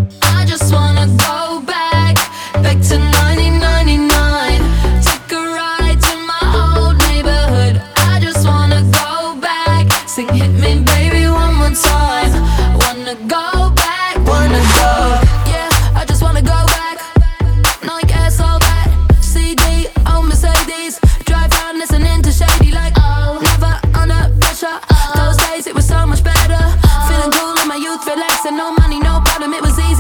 I just wanna go back, back to 1999. Take a ride to my old neighborhood. I just wanna go back, sing hit me baby one more time. Wanna go back, wanna go. Yeah, I just wanna go back. No, you can't solve that. CD, oh Mercedes, drive around listening to Shady like oh, never under pressure. Those days it was so much better. Feeling cool in my youth, relaxing, no money, no problem, it was easy.